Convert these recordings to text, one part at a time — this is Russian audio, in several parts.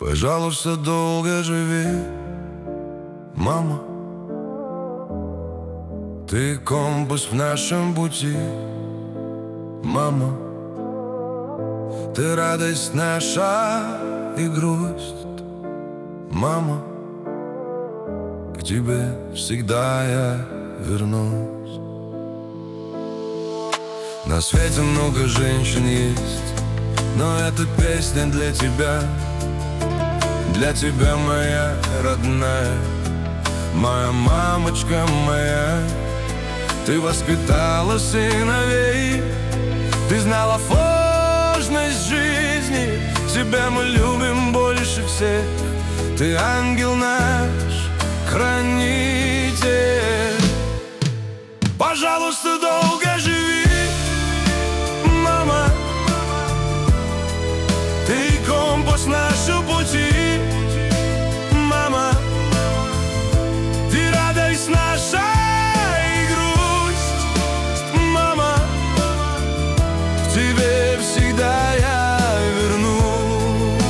Пожалуйста, долго живи, мама. Ты компас в нашем пути, мама. Ты радость наша и грусть, мама. К тебе всегда я вернусь. На свете много женщин есть, но эта песня для тебя. Для тебя, моя родная, моя мамочка моя. Ты воспитала сыновей, ты знала сложность жизни. Тебя мы любим больше всех. Ты ангел наш, хранитель. Пожалуйста, долго живи, мама. Ты компас нашего пути, мама. Ты радость наша и грусть, мама. К тебе всегда я вернусь.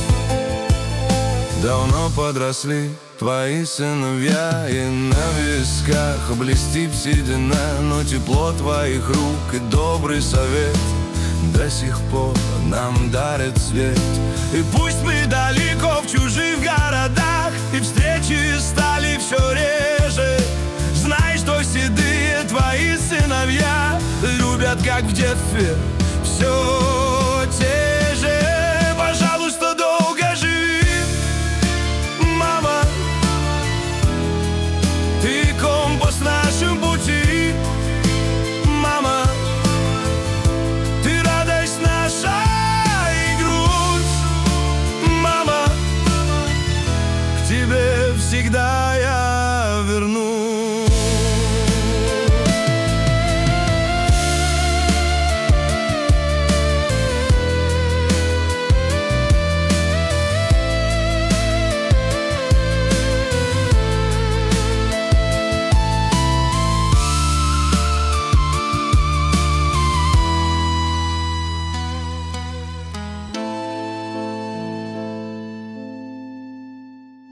Давно подросли твои сыновья, и на висках блестит седина, но тепло твоих рук и добрый совет до сих пор нам дарит свет. И пусть мы далеко в чужих городах, и встречи стали все реже, знай, что седые твои сыновья любят, как в детстве, все